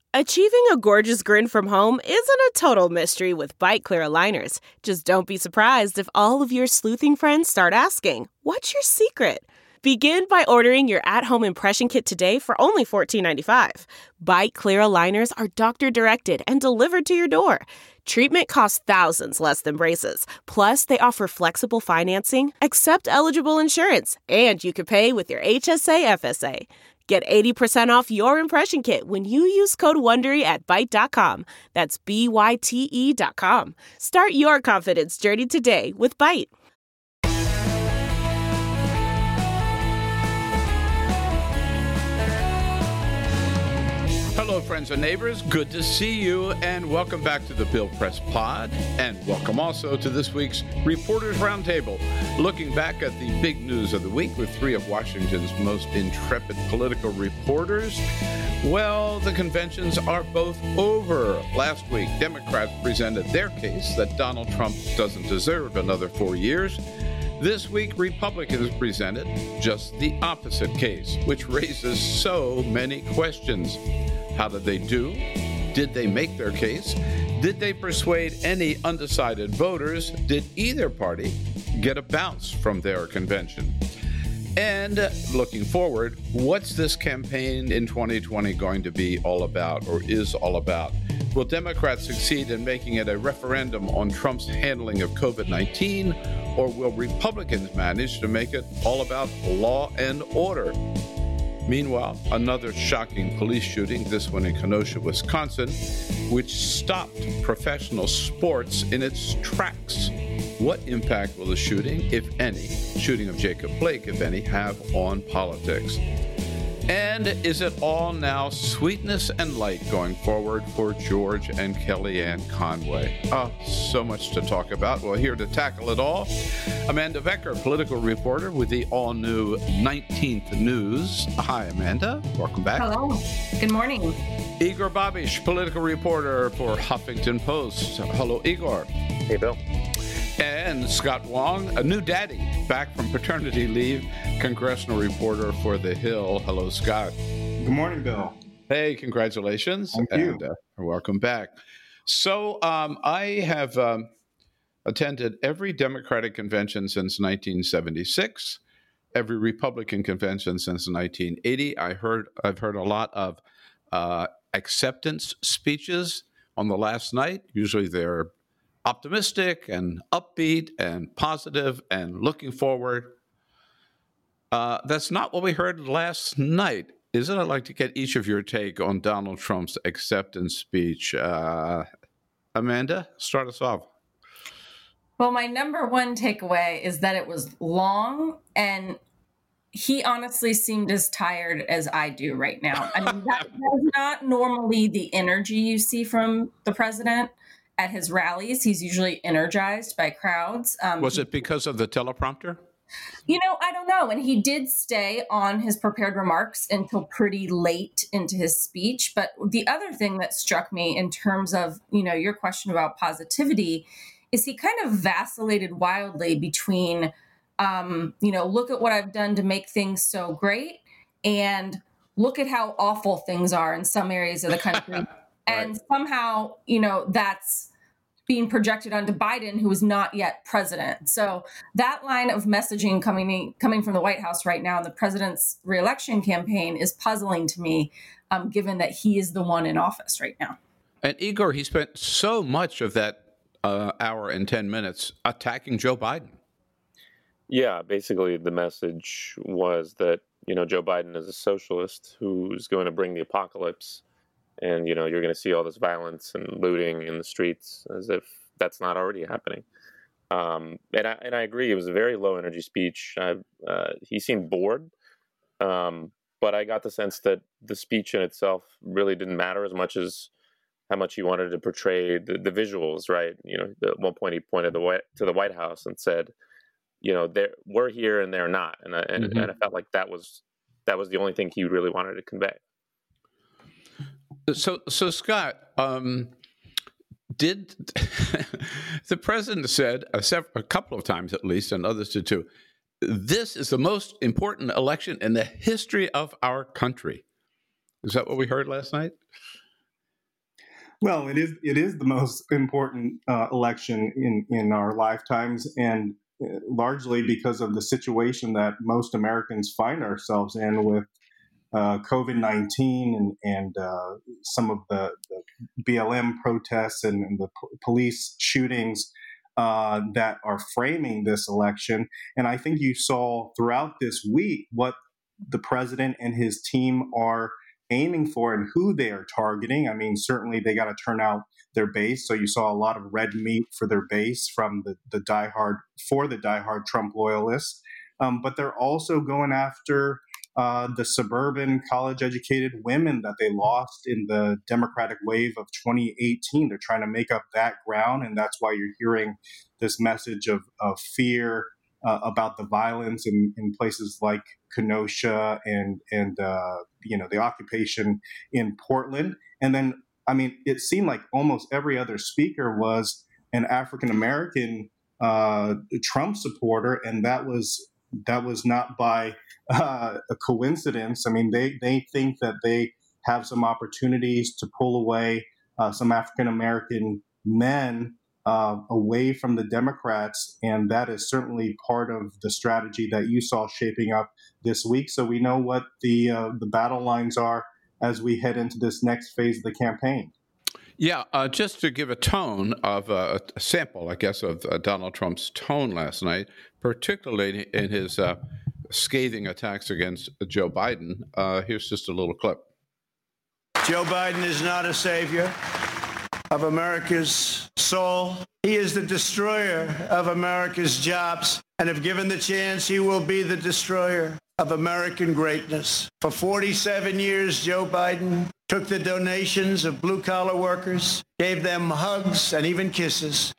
Achieving a gorgeous grin from home isn't a total mystery with Byte Clear aligners. Just don't be surprised if all of your sleuthing friends start asking, "What's your secret?" Begin by ordering your at-home impression kit today for only $14.95. Byte Clear aligners are doctor-directed and delivered to your door. Treatment costs thousands less than braces. Plus, they offer flexible financing, accept eligible insurance, and you can pay with your HSA FSA. Get 80% off your impression kit when you use code WONDERY at Byte.com. That's BYTE.com. Start your confidence journey today with Byte. Hello, friends and neighbors. Good to see you, and welcome back to the Bill Press Pod, and welcome also to this week's Reporters Roundtable, looking back at the big news of the week with three of Washington's most intrepid political reporters. Well, the conventions are both over. Last week, Democrats presented their case that Donald Trump doesn't deserve another 4 years. This week, Republicans presented just the opposite case, which raises so many questions. How did they do? Did they make their case? Did they persuade any undecided voters? Did either party get a bounce from their convention? And looking forward, what's this campaign in 2020 going to be all about, or is all about? Will Democrats succeed in making it a referendum on Trump's handling of COVID-19, or will Republicans manage to make it all about law and order? Meanwhile, another shocking police shooting, this one in Kenosha, Wisconsin, which stopped professional sports in its tracks. What impact will the shooting, if any, shooting of Jacob Blake, if any, have on politics? And is it all now sweetness and light going forward for George and Kellyanne Conway? Oh, so much to talk about. Well, here to tackle it all, Amanda Becker, political reporter with the all-new 19th News. Hi, Amanda. Welcome back. Hello. Good morning. Igor Babish, political reporter for Huffington Post. Hello, Igor. Hey, Bill. And Scott Wong, a new daddy, back from paternity leave, congressional reporter for The Hill. Hello, Scott. Good morning, Bill. Hey, congratulations. Thank you. And welcome back. So I have attended every Democratic convention since 1976, every Republican convention since 1980. I've heard a lot of acceptance speeches on the last night. Usually they're optimistic and upbeat and positive and looking forward. That's not what we heard last night. Is it? I'd like to get each of your take on Donald Trump's acceptance speech. Amanda, start us off. Well, my number one takeaway is that it was long, and he honestly seemed as tired as I do right now. I mean, that is not normally the energy you see from the president. At his rallies, he's usually energized by crowds. Was it because of the teleprompter? I don't know. And he did stay on his prepared remarks until pretty late into his speech. But the other thing that struck me in terms of, your question about positivity is he kind of vacillated wildly between, look at what I've done to make things so great, and look at how awful things are in some areas of the country. Right. And somehow, that's being projected onto Biden, who is not yet president. So that line of messaging coming from the White House right now in the president's reelection campaign is puzzling to me, given that he is the one in office right now. And Igor, he spent so much of that hour and 10 minutes attacking Joe Biden. Yeah, basically the message was that, Joe Biden is a socialist who's going to bring the apocalypse. And, you're going to see all this violence and looting in the streets as if that's not already happening. And I agree. It was a very low energy speech. He seemed bored. But I got the sense that the speech in itself really didn't matter as much as how much he wanted to portray the visuals, right? At one point he pointed to the White House and said, we're here and they're not. And I felt like that was the only thing he really wanted to convey. So Scott, did the president said a couple of times at least, and others did too, this is the most important election in the history of our country. Is that what we heard last night? Well, it is the most important election in our lifetimes, and largely because of the situation that most Americans find ourselves in with COVID-19 and some of the BLM protests and the police shootings that are framing this election. And I think you saw throughout this week what the president and his team are aiming for and who they are targeting. I mean, certainly they got to turn out their base. So you saw a lot of red meat for their base from the diehard Trump loyalists. But they're also going after the suburban college-educated women that they lost in the Democratic wave of 2018. They're trying to make up that ground, and that's why you're hearing this message of fear about the violence in places like Kenosha and the occupation in Portland. And then, I mean, it seemed like almost every other speaker was an African American Trump supporter, and that was not by a coincidence. I mean, they think that they have some opportunities to pull away some African American men away from the Democrats, and that is certainly part of the strategy that you saw shaping up this week. So we know what the battle lines are as we head into this next phase of the campaign. Yeah, just to give a tone of a sample, I guess, of Donald Trump's tone last night, particularly in his scathing attacks against Joe Biden. Here's just a little clip. Joe Biden is not a savior of America's soul. He is the destroyer of America's jobs. And if given the chance, he will be the destroyer of American greatness. For 47 years, Joe Biden took the donations of blue-collar workers, gave them hugs and even kisses,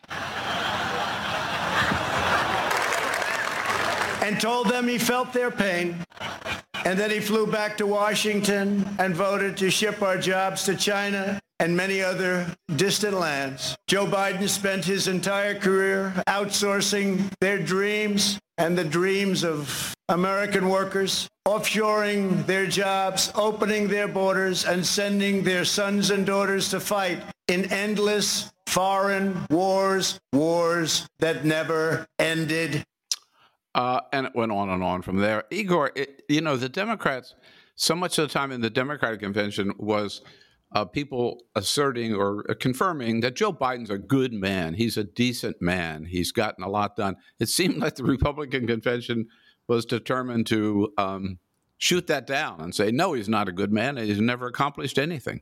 and told them he felt their pain. And then he flew back to Washington and voted to ship our jobs to China and many other distant lands. Joe Biden spent his entire career outsourcing their dreams and the dreams of American workers, offshoring their jobs, opening their borders, and sending their sons and daughters to fight in endless foreign wars that never ended. And it went on and on from there. Igor, the Democrats, so much of the time in the Democratic convention was people asserting or confirming that Joe Biden's a good man. He's a decent man. He's gotten a lot done. It seemed like the Republican convention was determined to shoot that down and say, no, he's not a good man. He's never accomplished anything.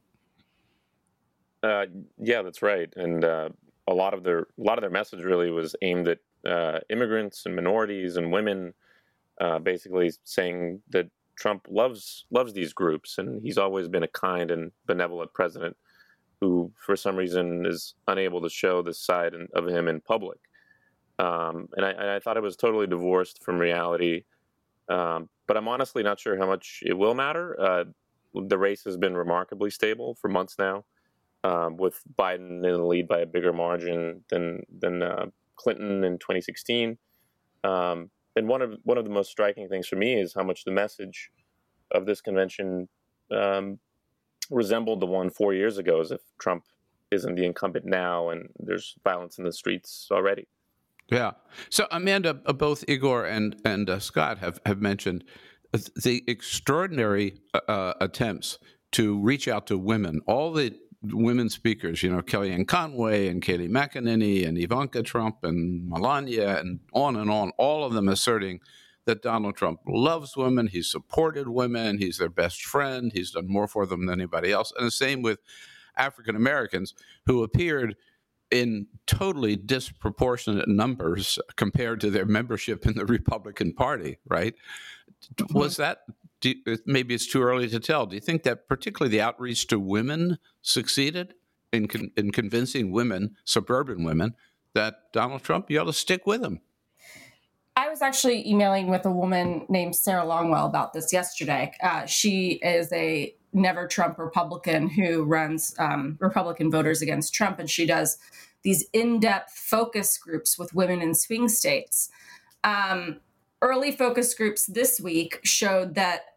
Yeah, that's right. And a lot of their message really was aimed at immigrants and minorities and women, basically saying that Trump loves these groups, and he's always been a kind and benevolent president who, for some reason, is unable to show this side of him in public. And I thought it was totally divorced from reality. But I'm honestly not sure how much it will matter. The race has been remarkably stable for months now, with Biden in the lead by a bigger margin than Clinton in 2016. And one of the most striking things for me is how much the message of this convention resembled the one 4 years ago, as if Trump isn't the incumbent now and there's violence in the streets already. Yeah. So, Amanda, both Igor and Scott have mentioned the extraordinary attempts to reach out to women. All the women speakers, Kellyanne Conway and Kayleigh McEnany and Ivanka Trump and Melania and on, all of them asserting that Donald Trump loves women, he's supported women, he's their best friend, he's done more for them than anybody else. And the same with African Americans who appeared in totally disproportionate numbers compared to their membership in the Republican Party, right? Was that, maybe it's too early to tell, do you think that particularly the outreach to women succeeded in convincing women, suburban women, that Donald Trump, you ought to stick with him? I was actually emailing with a woman named Sarah Longwell about this yesterday. She is a never Trump Republican who runs Republican voters against Trump, and she does these in-depth focus groups with women in swing states. Early focus groups this week showed that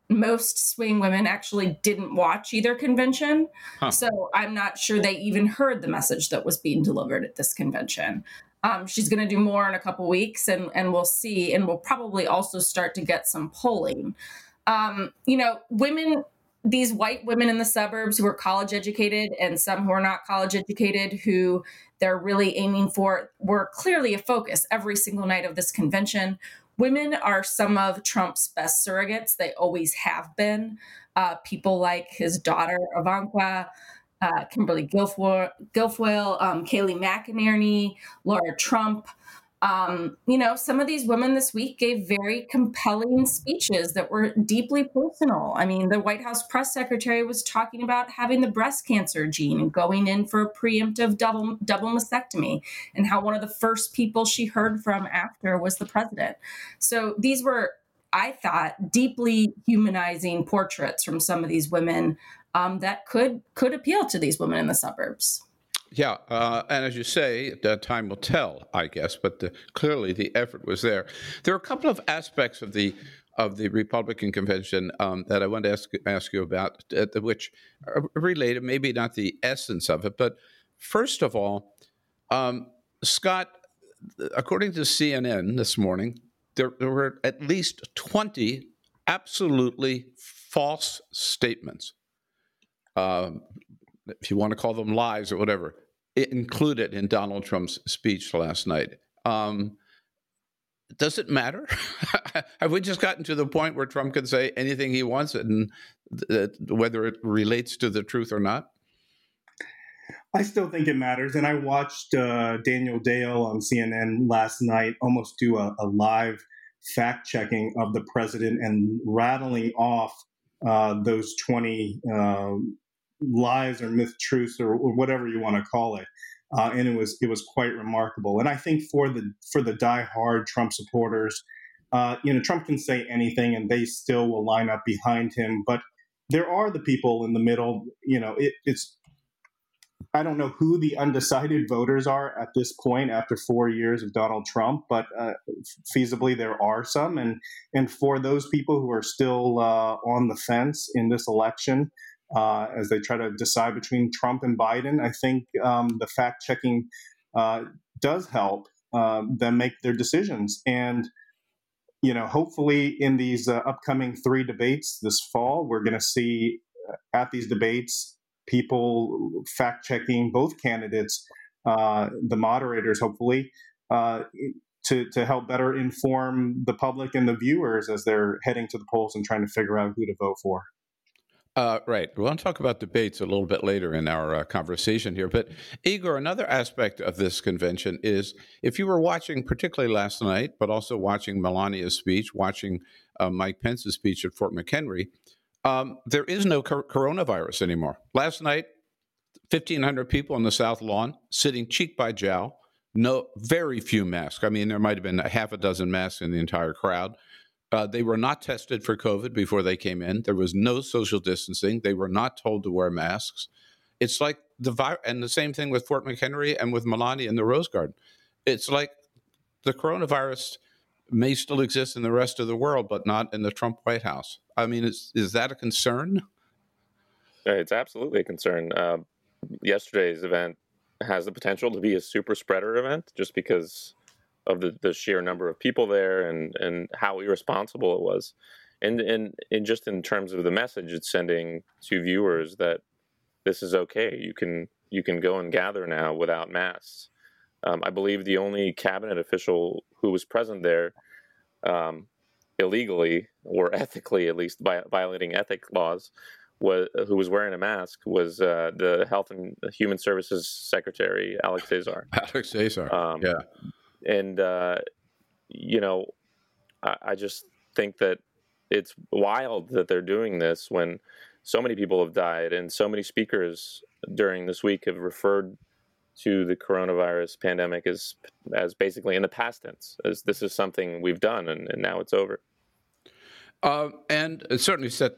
most swing women actually didn't watch either convention. Huh. So I'm not sure they even heard the message that was being delivered at this convention. She's going to do more in a couple weeks, and we'll see. And we'll probably also start to get some polling. Women, these white women in the suburbs who are college educated and some who are not college educated, who they're really aiming for, were clearly a focus every single night of this convention. Women are some of Trump's best surrogates. They always have been. People like his daughter, Ivanka, Kimberly Guilfoyle, Kayleigh McEnany, Laura Trump. Some of these women this week gave very compelling speeches that were deeply personal. I mean, the White House press secretary was talking about having the breast cancer gene and going in for a preemptive double mastectomy, and how one of the first people she heard from after was the president. So these were, I thought, deeply humanizing portraits from some of these women that could appeal to these women in the suburbs. Yeah, and as you say, time will tell, I guess. But clearly, the effort was there. There are a couple of aspects of the Republican convention that I want to ask you about, which are related, maybe not the essence of it, but first of all, Scott, according to CNN this morning, there were at least 20 absolutely false statements. If you want to call them lies or whatever, included in Donald Trump's speech last night. Does it matter? Have we just gotten to the point where Trump can say anything he wants, and whether it relates to the truth or not? I still think it matters. And I watched Daniel Dale on CNN last night almost do a live fact-checking of the president and rattling off those 20 lies or myth truths or whatever you want to call it, and it was quite remarkable. And I think for the die-hard Trump supporters, Trump can say anything and they still will line up behind him. But there are the people in the middle. It's I don't know who the undecided voters are at this point after 4 years of Donald Trump, but feasibly there are some. And for those people who are still on the fence in this election, as they try to decide between Trump and Biden, I think the fact-checking does help them make their decisions. And, hopefully in these upcoming 3 debates this fall, we're going to see at these debates people fact-checking both candidates, the moderators, hopefully, to help better inform the public and the viewers as they're heading to the polls and trying to figure out who to vote for. Right. We want to talk about debates a little bit later in our conversation here. But Igor, another aspect of this convention is, if you were watching, particularly last night, but also watching Melania's speech, watching Mike Pence's speech at Fort McHenry, there is no coronavirus anymore. Last night, 1,500 people on the South Lawn sitting cheek by jowl, very few masks. I mean, there might have been a half a dozen masks in the entire crowd. They were not tested for COVID before they came in. There was no social distancing. They were not told to wear masks. It's like and the same thing with Fort McHenry and with Melania in the Rose Garden. It's like the coronavirus may still exist in the rest of the world, but not in the Trump White House. I mean, is that a concern? It's absolutely a concern. Yesterday's event has the potential to be a super spreader event just because of the sheer number of people there and how irresponsible it was. And just in terms of the message it's sending to viewers that this is okay. You can go and gather now without masks. I believe the only cabinet official who was present there illegally or ethically, at least violating ethic laws, who was wearing a mask was the Health and Human Services Secretary, Alex Azar. Alex Azar, yeah. And, I just think that it's wild that they're doing this when so many people have died and so many speakers during this week have referred to the coronavirus pandemic as basically in the past tense, as this is something we've done and now it's over. And it certainly set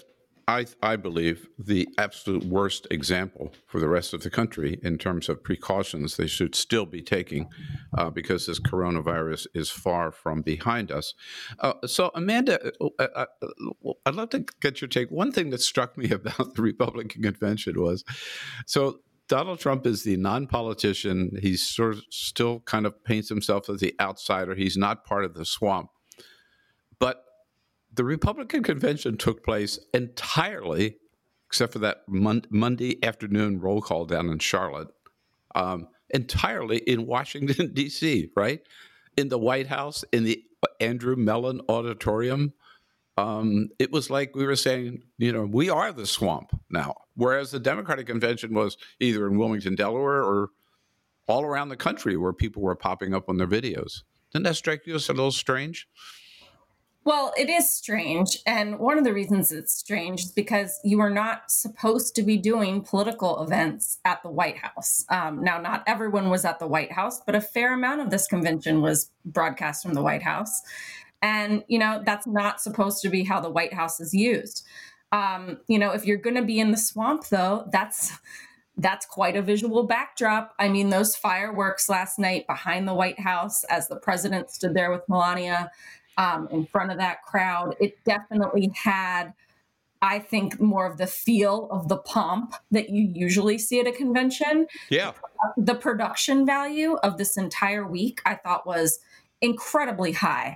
I believe the absolute worst example for the rest of the country in terms of precautions they should still be taking because this coronavirus is far from behind us. So, Amanda, I'd love to get your take. One thing that struck me about the Republican convention was, so Donald Trump is the non-politician. He's sort of still kind of paints himself as the outsider. He's not part of the swamp. But the Republican convention took place entirely, except for that Monday afternoon roll call down in Charlotte, entirely in Washington, D.C., right? In the White House, in the Andrew Mellon Auditorium. It was like we were saying, we are the swamp now, whereas the Democratic convention was either in Wilmington, Delaware, or all around the country where people were popping up on their videos. Didn't that strike you as a little strange? Well, it is strange. And one of the reasons it's strange is because you are not supposed to be doing political events at the White House. Now, not everyone was at the White House, but a fair amount of this convention was broadcast from the White House. And, that's not supposed to be how the White House is used. If you're going to be in the swamp, though, that's quite a visual backdrop. I mean, those fireworks last night behind the White House as the president stood there with Melania, in front of that crowd, it definitely had, I think, more of the feel of the pomp that you usually see at a convention. Yeah. The production value of this entire week, I thought, was incredibly high.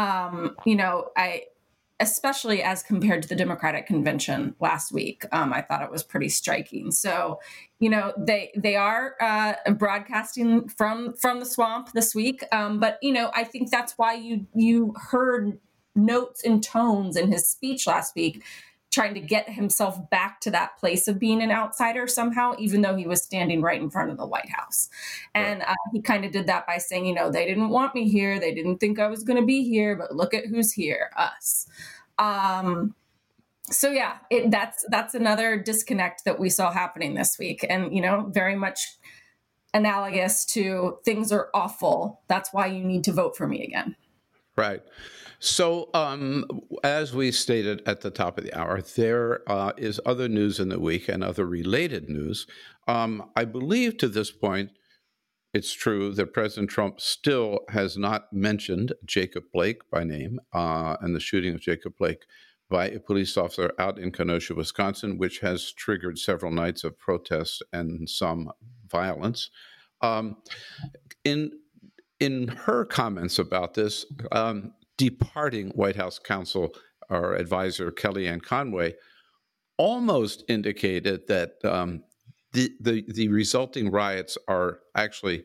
Especially as compared to the Democratic convention last week, I thought it was pretty striking. So, they are broadcasting from the swamp this week. But, I think that's why you heard notes and tones in his speech last week, trying to get himself back to that place of being an outsider somehow, even though he was standing right in front of the White House. And he kind of did that by saying, they didn't want me here. They didn't think I was going to be here, but look at who's here, us. So yeah, that's another disconnect that we saw happening this week. And, very much analogous to things are awful. That's why you need to vote for me again. Right. So, as we stated at the top of the hour, there is other news in the week and other related news. I believe to this point, it's true that President Trump still has not mentioned Jacob Blake by name and the shooting of Jacob Blake by a police officer out in Kenosha, Wisconsin, which has triggered several nights of protests and some violence. In her comments about this, departing White House counsel or advisor Kellyanne Conway almost indicated that the resulting riots are actually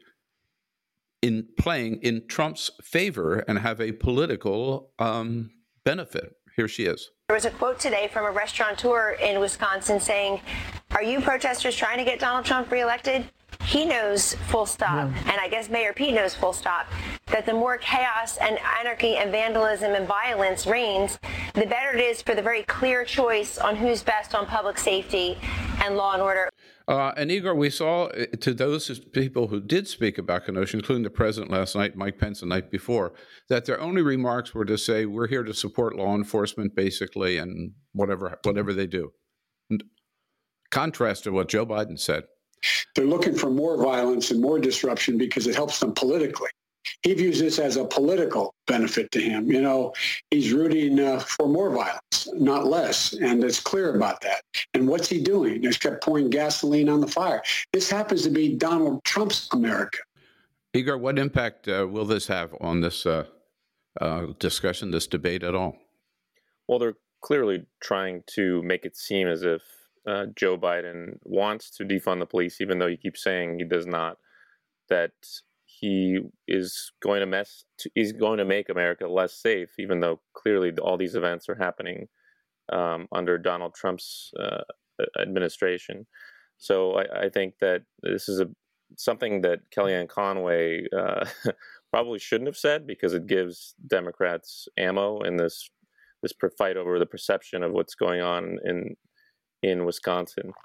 playing in Trump's favor and have a political benefit. Here she is. There was a quote today from a restaurateur in Wisconsin saying, "Are you protesters trying to get Donald Trump reelected?" He knows, full stop, and I guess Mayor Pete knows, full stop, that the more chaos and anarchy and vandalism and violence reigns, the better it is for the very clear choice on who's best on public safety and law and order. And Igor, we saw to those people who did speak about Kenosha, including the president last night, Mike Pence the night before, that their only remarks were to say, we're here to support law enforcement, basically, and whatever they do. And contrast to what Joe Biden said. They're looking for more violence and more disruption because it helps them politically. He views this as a political benefit to him. He's rooting for more violence, not less, and it's clear about that. And what's he doing? He's kept pouring gasoline on the fire. This happens to be Donald Trump's America. Igor, what impact will this have on this discussion, this debate at all? Well, they're clearly trying to make it seem as if Joe Biden wants to defund the police, even though he keeps saying he does not, that he is going to make America less safe, even though clearly all these events are happening under Donald Trump's administration. So I think that this is something that Kellyanne Conway probably shouldn't have said, because it gives Democrats ammo in this fight over the perception of what's going on in Wisconsin.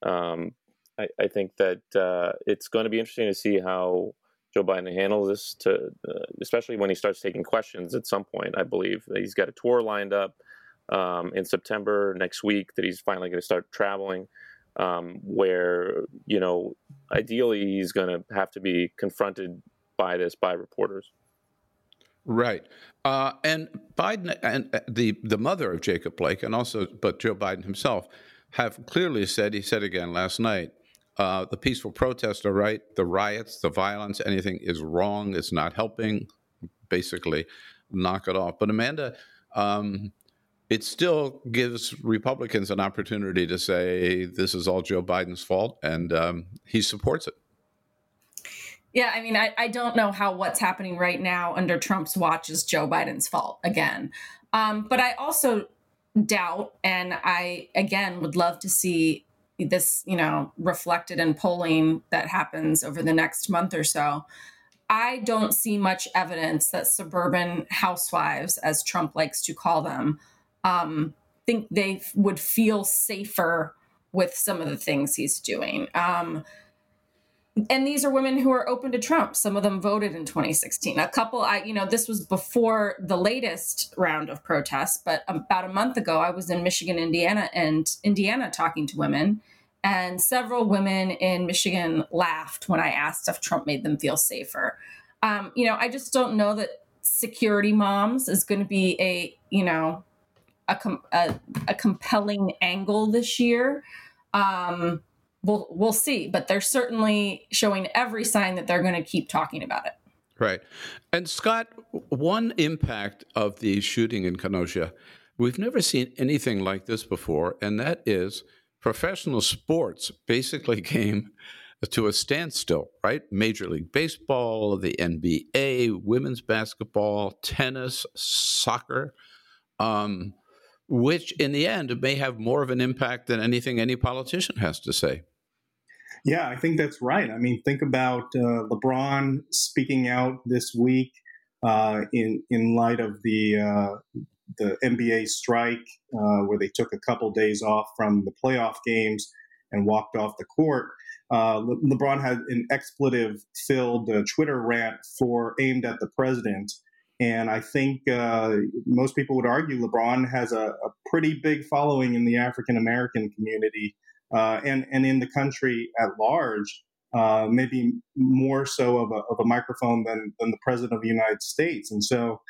I think that it's going to be interesting to see how Joe Biden handles this, especially when he starts taking questions at some point. I believe he's got a tour lined up in September next week that he's finally going to start traveling, where, ideally he's going to have to be confronted by reporters. Right. And Biden and the mother of Jacob Blake but Joe Biden himself have clearly said, he said again last night, the peaceful protests are right. The riots, the violence, anything is wrong. It's not helping. Basically, knock it off. But Amanda, it still gives Republicans an opportunity to say this is all Joe Biden's fault, and he supports it. Yeah, I mean, I don't know how what's happening right now under Trump's watch is Joe Biden's fault again. But I also doubt, and I, again, would love to see this, reflected in polling that happens over the next month or so. I don't see much evidence that suburban housewives, as Trump likes to call them, think they would feel safer with some of the things he's doing. And these are women who are open to Trump. Some of them voted in 2016. A couple, this was before the latest round of protests, but about a month ago, I was in Michigan, Indiana talking to women. And several women in Michigan laughed when I asked if Trump made them feel safer. I just don't know that security moms is going to be a compelling angle this year. We'll see, but they're certainly showing every sign that they're going to keep talking about it. Right. And Scott, one impact of the shooting in Kenosha, we've never seen anything like this before, and that is professional sports basically came to a standstill, right? Major League Baseball, the NBA, women's basketball, tennis, soccer, which in the end may have more of an impact than anything any politician has to say. Yeah, I think that's right. I mean, think about LeBron speaking out this week in light of the NBA strike, where they took a couple days off from the playoff games and walked off the court. LeBron had an expletive-filled Twitter rant aimed at the president. And I think most people would argue LeBron has a pretty big following in the African-American community and in the country at large, maybe more so of a microphone than the president of the United States. And so,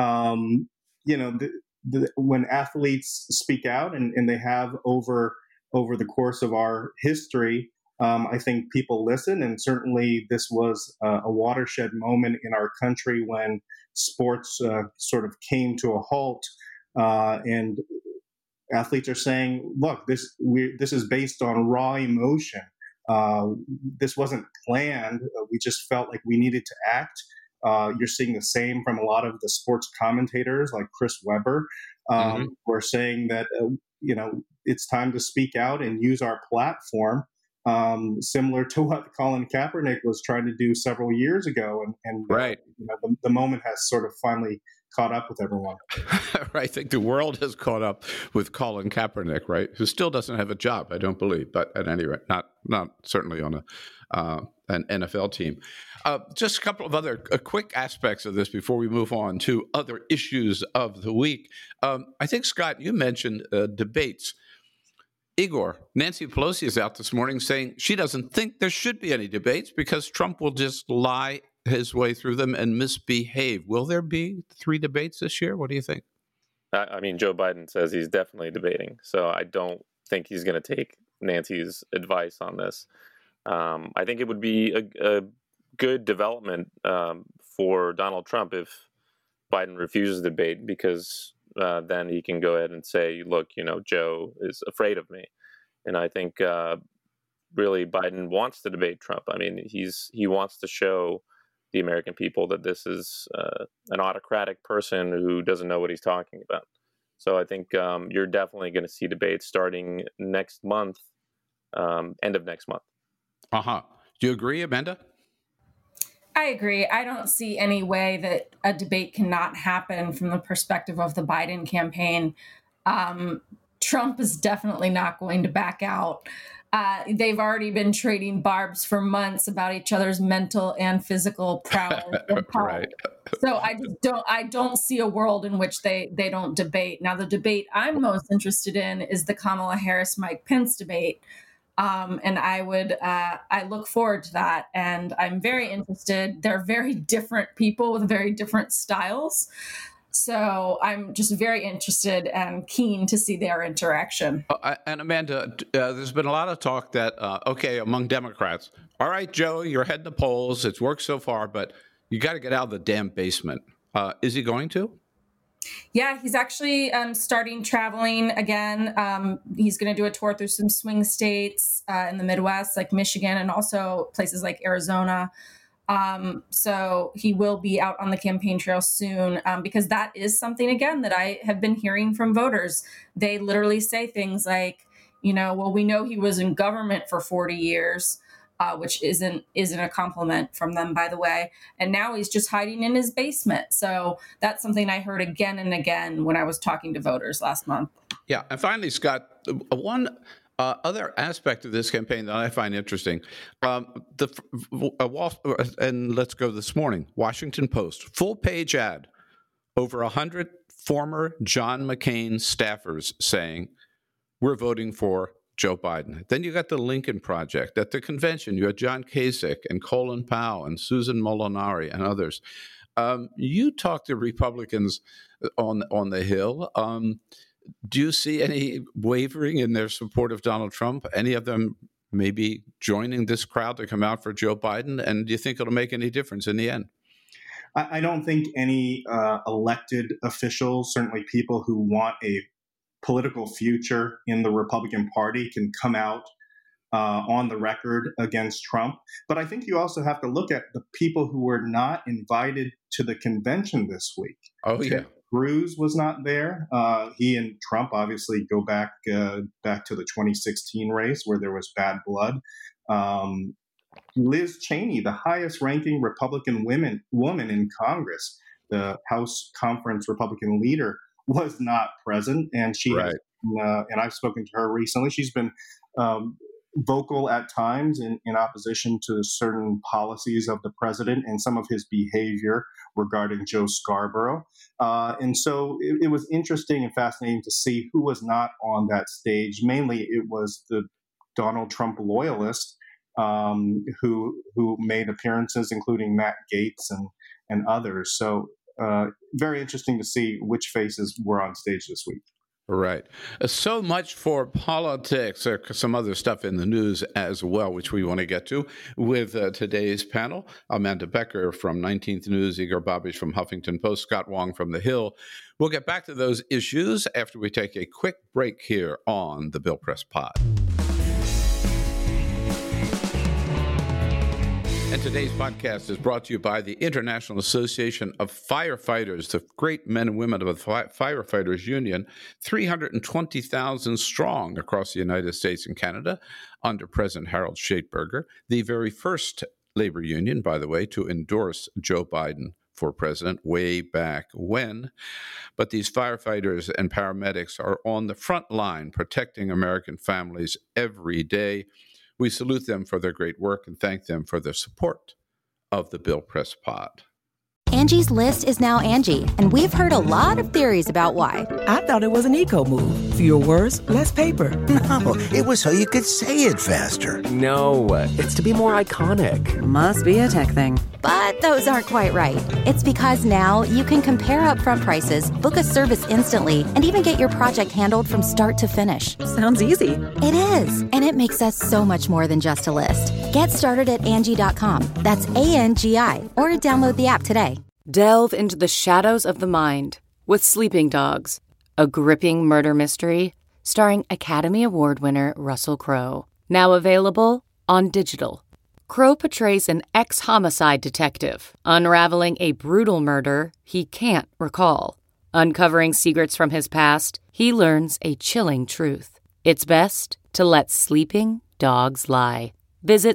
when athletes speak out, and they have over the course of our history, I think people listen. And certainly this was a watershed moment in our country when sports sort of came to a halt, and athletes are saying, look, this is based on raw emotion. This wasn't planned. We just felt like we needed to act. You're seeing the same from a lot of the sports commentators like Chris Webber, who are saying that, it's time to speak out and use our platform, similar to what Colin Kaepernick was trying to do several years ago. And right. The moment has sort of finally caught up with everyone. Right. I think the world has caught up with Colin Kaepernick, right? Who still doesn't have a job, I don't believe, but at any rate, not certainly on an NFL team. Just a couple of other quick aspects of this before we move on to other issues of the week. I think, Scott, you mentioned debates. Igor, Nancy Pelosi is out this morning saying she doesn't think there should be any debates because Trump will just lie his way through them and misbehave. Will there be 3 debates this year? What do you think? I mean, Joe Biden says he's definitely debating, so I don't think he's going to take Nancy's advice on this. I think it would be a good development for Donald Trump if Biden refuses the debate, because then he can go ahead and say, look, Joe is afraid of me. And I think really Biden wants to debate Trump. I mean, he wants to show the American people that this is an autocratic person who doesn't know what he's talking about. So I think you're definitely going to see debates starting next month, end of next month. Do you agree, Amanda? I agree. I don't see any way that a debate cannot happen from the perspective of the Biden campaign. Trump is definitely not going to back out. they've already been trading barbs for months about each other's mental and physical prowess. Right. So I don't see a world in which they don't debate. Now, the debate I'm most interested in is the Kamala Harris-Mike Pence debate. And I look forward to that. And I'm very interested. They're very different people with very different styles. So I'm just very interested and keen to see their interaction. And Amanda, there's been a lot of talk that, among Democrats, all right, Joe, you're heading the polls. It's worked so far, but you got to get out of the damn basement. Is he going to? Yeah, he's actually starting traveling again. He's going to do a tour through some swing states in the Midwest, like Michigan, and also places like Arizona. So he will be out on the campaign trail soon, because that is something, again, that I have been hearing from voters. They literally say things like, well, we know he was in government for 40 years, which isn't a compliment from them, by the way. And now he's just hiding in his basement. So that's something I heard again and again when I was talking to voters last month. Yeah. And finally, Scott, one other aspect of this campaign that I find interesting, and let's go this morning, Washington Post, full page ad, over 100 former John McCain staffers saying, we're voting for Joe Biden. Then you got the Lincoln Project. At the convention, you had John Kasich and Colin Powell and Susan Molinari and others. You talk to Republicans on the Hill. Do you see any wavering in their support of Donald Trump? Any of them maybe joining this crowd to come out for Joe Biden? And do you think it'll make any difference in the end? I don't think any elected officials, certainly people who want a political future in the Republican Party, can come out on the record against Trump. But I think you also have to look at the people who were not invited to the convention this week. Oh, yeah. Cruz was not there. He and Trump obviously go back to the 2016 race where there was bad blood. Liz Cheney, the highest-ranking Republican woman in Congress, the House Conference Republican leader, was not present, and she right. And I've spoken to her recently. She's been vocal at times in opposition to certain policies of the president and some of his behavior regarding Joe Scarborough. And so it was interesting and fascinating to see who was not on that stage. Mainly it was the Donald Trump loyalists who made appearances, including Matt Gaetz and others. So very interesting to see which faces were on stage this week. Right. So much for politics. There's some other stuff in the news as well, which we want to get to with today's panel. Amanda Becker from 19th News, Igor Babish from Huffington Post, Scott Wong from The Hill. We'll get back to those issues after we take a quick break here on the Bill Press Pod. And today's podcast is brought to you by the International Association of Firefighters, the great men and women of the Firefighters Union, 320,000 strong across the United States and Canada under President Harold Schaitberger, the very first labor union, by the way, to endorse Joe Biden for president way back when. But these firefighters and paramedics are on the front line protecting American families every day. We salute them for their great work and thank them for their support of the Bill Press Pod. Angie's List is now Angie, and we've heard a lot of theories about why. I thought it was an eco move. Fewer words, less paper. No, it was so you could say it faster. No, it's to be more iconic. Must be a tech thing. But those aren't quite right. It's because now you can compare upfront prices, book a service instantly, and even get your project handled from start to finish. Sounds easy. It is, and it makes us so much more than just a list. Get started at Angie.com. That's ANGI, or download the app today. Delve into the shadows of the mind with Sleeping Dogs, a gripping murder mystery starring Academy Award winner Russell Crowe. Now available on digital. Crowe portrays an ex-homicide detective unraveling a brutal murder he can't recall. Uncovering secrets from his past, he learns a chilling truth. It's best to let sleeping dogs lie. Visit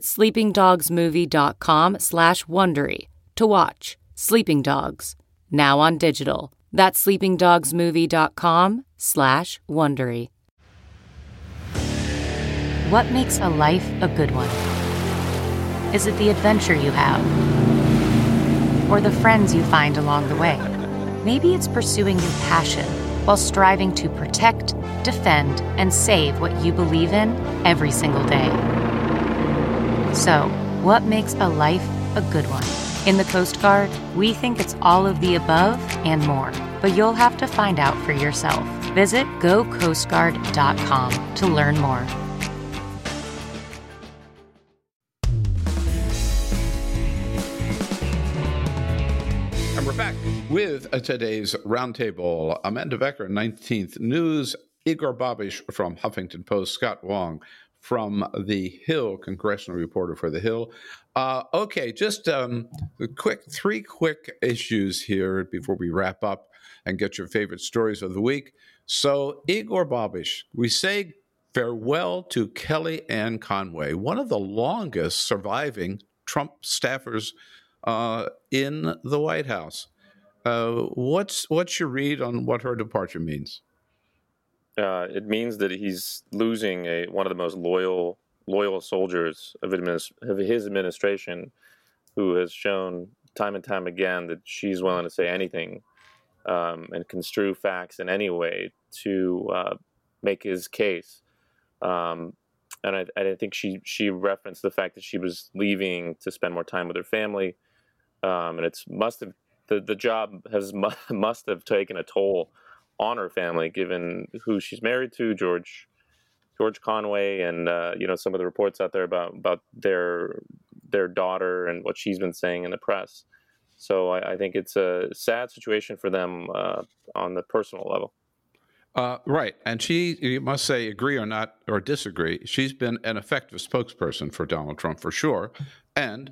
sleepingdogsmovie.com/Wondery to watch Sleeping Dogs, now on digital. That's sleepingdogsmovie.com/Wondery. What makes a life a good one? Is it the adventure you have? Or the friends you find along the way? Maybe it's pursuing your passion while striving to protect, defend, and save what you believe in every single day. So, what makes a life a good one? In the Coast Guard, we think it's all of the above and more, but you'll have to find out for yourself. Visit gocoastguard.com to learn more. And we're back with today's roundtable. Amanda Becker, 19th News, Igor Babish from Huffington Post, Scott Wong from The Hill, congressional reporter for The Hill. Okay, just three quick issues here before we wrap up and get your favorite stories of the week. So, Igor Babish, we say farewell to Kellyanne Conway, one of the longest surviving Trump staffers in the White House. What's your read on what her departure means? It means that he's losing one of the most loyal soldiers of his administration, who has shown time and time again that she's willing to say anything and construe facts in any way to make his case. And I think she referenced the fact that she was leaving to spend more time with her family, and the job must have taken a toll on her family, given who she's married to, George Conway, and some of the reports out there about their daughter and what she's been saying in the press. So I think it's a sad situation for them on the personal level. Right, and she, you must say, agree or not or disagree, she's been an effective spokesperson for Donald Trump for sure, and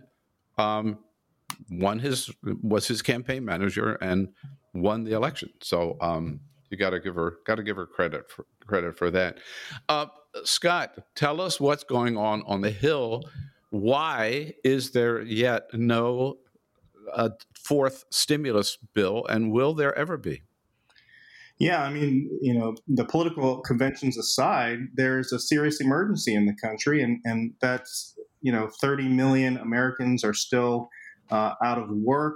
was his campaign manager and won the election. So you got to give her credit for that. Scott, tell us what's going on the Hill. Why is there yet no fourth stimulus bill, and will there ever be? Yeah, I mean, the political conventions aside, there's a serious emergency in the country, and that's 30 million Americans are still out of work.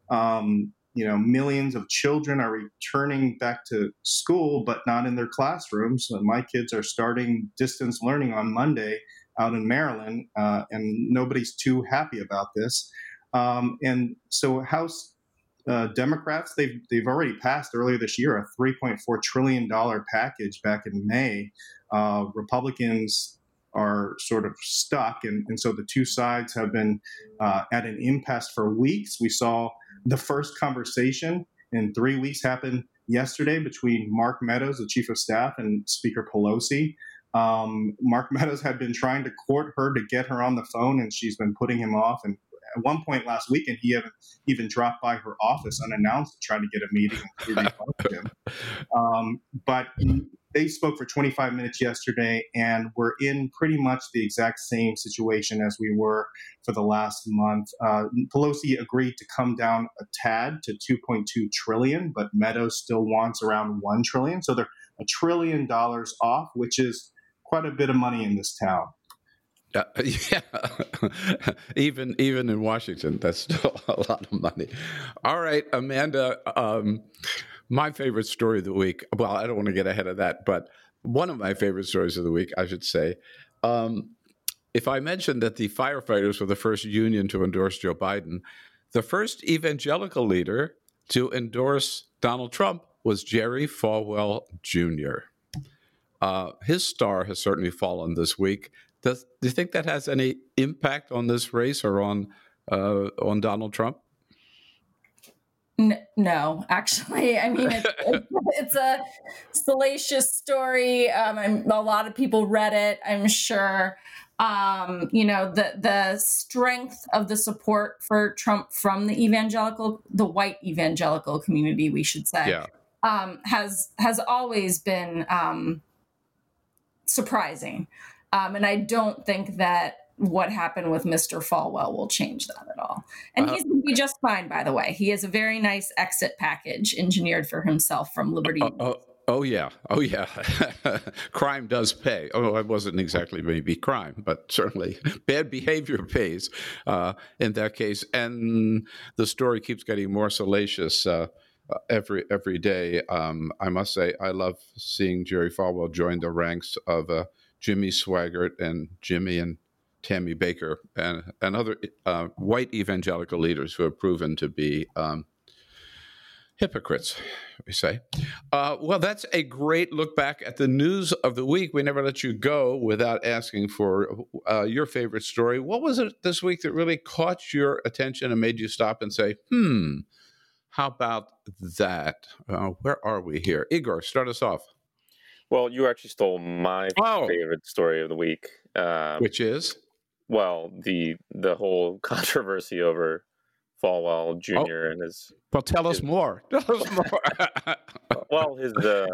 Millions of children are returning back to school, but not in their classrooms. My kids are starting distance learning on Monday out in Maryland, and nobody's too happy about this. And so House Democrats, they've already passed earlier this year a $3.4 trillion package back in May. Republicans are sort of stuck, and so the two sides have been at an impasse for weeks. We saw the first conversation in 3 weeks happen yesterday between Mark Meadows, the chief of staff, and Speaker Pelosi. Mark Meadows had been trying to court her to get her on the phone, and she's been putting him off. And at one point last weekend, he even dropped by her office unannounced to try to get a meeting and rebuffed him. But they spoke for 25 minutes yesterday, and we're in pretty much the exact same situation as we were for the last month. Pelosi agreed to come down a tad to $2.2 trillion, but Meadows still wants around $1 trillion. So they're $1 trillion off, which is quite a bit of money in this town. Yeah, even in Washington, that's still a lot of money. All right, Amanda, my favorite story of the week. Well, I don't want to get ahead of that, but one of my favorite stories of the week, I should say. If I mentioned that the firefighters were the first union to endorse Joe Biden, the first evangelical leader to endorse Donald Trump was Jerry Falwell Jr. His star has certainly fallen this week. Do you think that has any impact on this race or on Donald Trump? No, actually. I mean, it's a salacious story. A lot of people read it, I'm sure. The strength of the support for Trump from the white evangelical community, we should say, has always been surprising. And I don't think that what happened with Mr. Falwell will change that at all. And he's going to be just fine, by the way. He has a very nice exit package engineered for himself from Liberty. Oh, yeah. Crime does pay. Oh, it wasn't exactly maybe crime, but certainly bad behavior pays in that case. And the story keeps getting more salacious every day. I must say, I love seeing Jerry Falwell join the ranks of Jimmy Swaggart and Jimmy and Tammy Baker and other white evangelical leaders who have proven to be hypocrites, we say. Well, that's a great look back at the news of the week. We never let you go without asking for your favorite story. What was it this week that really caught your attention and made you stop and say, how about that? Where are we here? Igor, start us off. Well, you actually stole my favorite story of the week. Which is? Well, the whole controversy over Falwell Jr. and his. Well, tell us more. Well,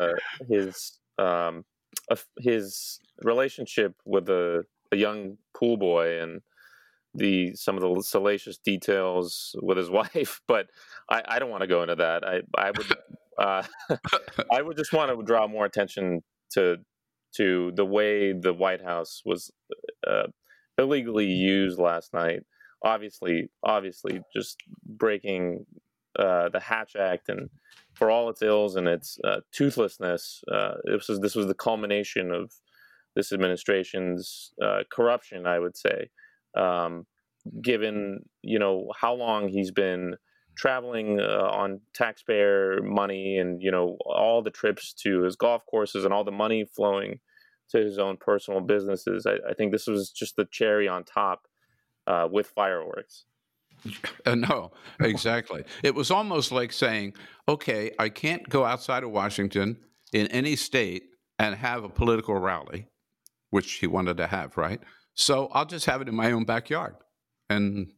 his relationship with a young pool boy and some of the salacious details with his wife, but I don't want to go into that. I would I would just want to draw more attention to the way the White House was illegally used last night. Obviously, just breaking the Hatch Act, and for all its ills and its toothlessness, this was the culmination of this administration's corruption, I would say. Given how long he's been traveling on taxpayer money, and all the trips to his golf courses and all the money flowing to his own personal businesses, I think this was just the cherry on top with fireworks. No, exactly. It was almost like saying, okay, I can't go outside of Washington in any state and have a political rally, which he wanted to have, right? So I'll just have it in my own backyard. And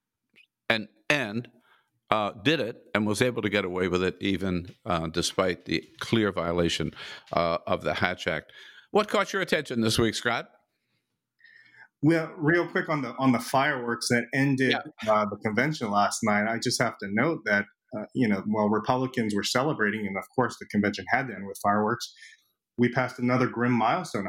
did it and was able to get away with it even despite the clear violation of the Hatch Act. What caught your attention this week, Scott? Well, real quick on the fireworks that ended the convention last night, I just have to note that, while Republicans were celebrating, and of course the convention had to end with fireworks, we passed another grim milestone,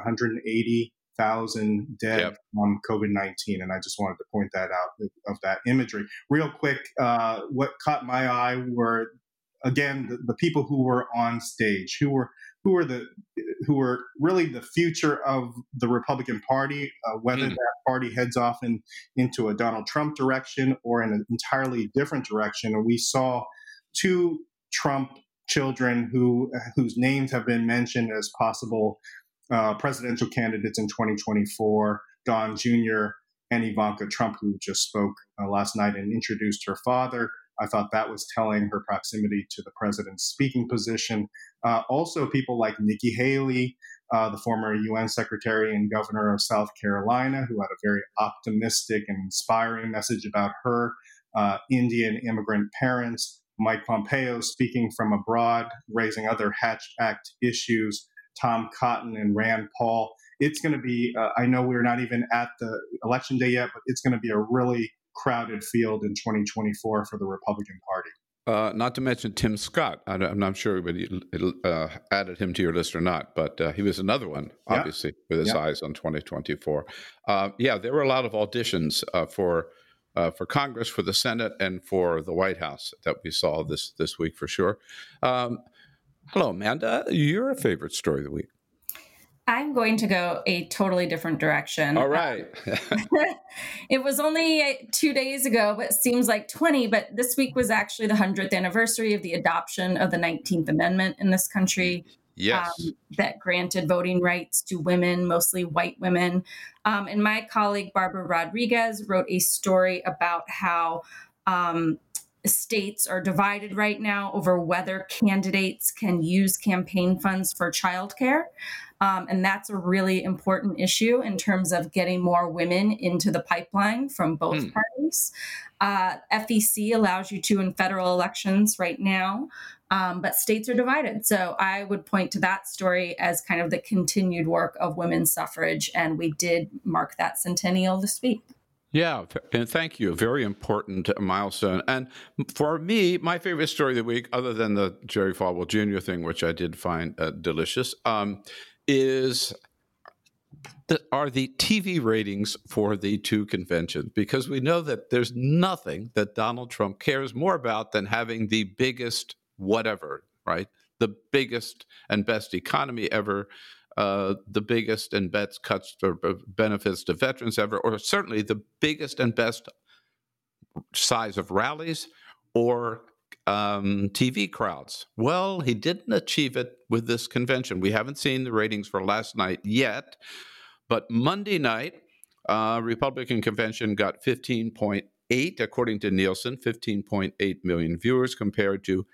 180,000 dead from COVID-19. And I just wanted to point that out of that imagery. Real quick, what caught my eye were, again, the people who were on stage, who were really the future of the Republican Party, whether that party heads off into a Donald Trump direction or in an entirely different direction. And we saw two Trump children whose names have been mentioned as possible presidential candidates in 2024, Don Jr. and Ivanka Trump, who just spoke last night and introduced her father. I thought that was telling, her proximity to the president's speaking position. Also, people like Nikki Haley, the former UN Secretary and Governor of South Carolina, who had a very optimistic and inspiring message about her Indian immigrant parents. Mike Pompeo speaking from abroad, raising other Hatch Act issues. Tom Cotton and Rand Paul. It's going to be, I know we're not even at the election day yet, but it's going to be a really crowded field in 2024 for the Republican Party. Not to mention Tim Scott. I'm not sure everybody added him to your list or not, but he was another one, obviously, with his eyes on 2024. There were a lot of auditions for Congress, for the Senate, and for the White House that we saw this week for sure. Hello, Amanda. Your favorite story of the week? I'm going to go a totally different direction. All right. It was only 2 days ago, but it seems like 20. But this week was actually the 100th anniversary of the adoption of the 19th Amendment in this country. Yes. That granted voting rights to women, mostly white women. And my colleague, Barbara Rodriguez, wrote a story about how states are divided right now over whether candidates can use campaign funds for childcare. And that's a really important issue in terms of getting more women into the pipeline from both parties. FEC allows you to in federal elections right now, but states are divided. So I would point to that story as kind of the continued work of women's suffrage. And we did mark that centennial this week. Yeah, and thank you. Very important milestone. And for me, my favorite story of the week, other than the Jerry Falwell Jr. thing, which I did find delicious, are the TV ratings for the two conventions, because we know that there's nothing that Donald Trump cares more about than having the biggest whatever, right? The biggest and best economy ever, the biggest and best cuts or benefits to veterans ever, or certainly the biggest and best size of rallies or TV crowds. Well, he didn't achieve it with this convention. We haven't seen the ratings for last night yet, but Monday night, Republican convention got 15.8, according to Nielsen, 15.8 million viewers compared to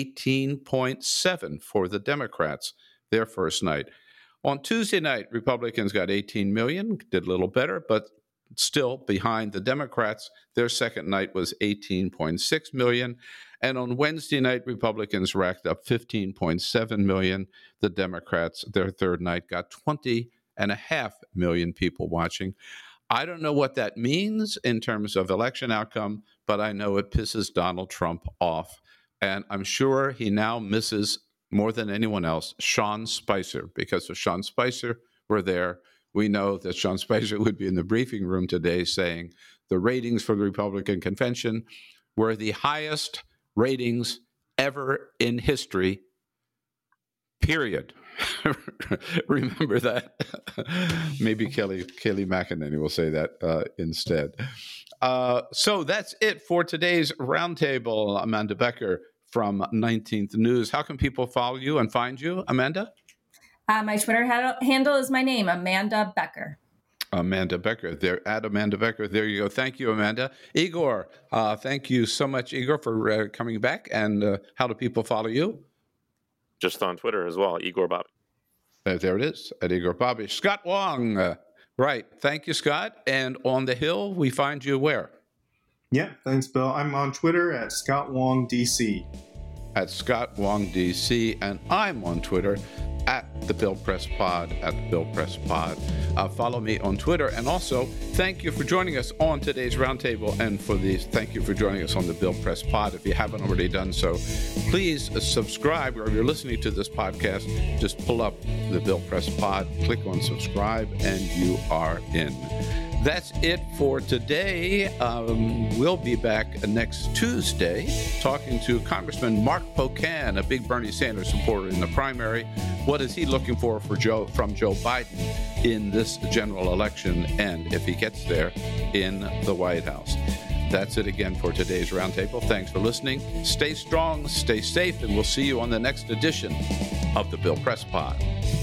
18.7 for the Democrats, their first night. On Tuesday night, Republicans got 18 million, did a little better, but still behind the Democrats. Their second night was 18.6 million. And on Wednesday night, Republicans racked up 15.7 million. The Democrats, their third night, got 20.5 million people watching. I don't know what that means in terms of election outcome, but I know it pisses Donald Trump off. And I'm sure he now misses, more than anyone else, Sean Spicer, because if Sean Spicer were there, we know that Sean Spicer would be in the briefing room today saying the ratings for the Republican convention were the highest ratings ever in history, period. Remember that. Maybe Kelly McEnany will say that instead. So that's it for today's Roundtable. Amanda Becker from 19th News. How can people follow you and find you, Amanda? My Twitter handle is my name, Amanda Becker. Amanda Becker. There, at Amanda Becker. There you go. Thank you, Amanda. Igor, thank you so much, Igor, for coming back. And how do people follow you? Just on Twitter as well, Igor Bobic. There it is, at Igor Bobic. Scott Wong. Right. Thank you, Scott. And on the Hill, we find you where? Yeah, thanks, Bill. I'm on Twitter at Scott Wong DC. At Scott Wong DC, and I'm on Twitter at the Bill Press Pod, at the Bill Press Pod. Follow me on Twitter, and also thank you for joining us on today's Roundtable, and thank you for joining us on the Bill Press Pod. If you haven't already done so, please subscribe, or if you're listening to this podcast, just pull up the Bill Press Pod, click on subscribe, and you are in. That's it for today. We'll be back next Tuesday talking to Congressman Mark Pocan, a big Bernie Sanders supporter in the primary. What is he looking for from Joe Biden in this general election, and if he gets there, in the White House? That's it again for today's Roundtable. Thanks for listening. Stay strong, stay safe, and we'll see you on the next edition of the Bill Press Pod.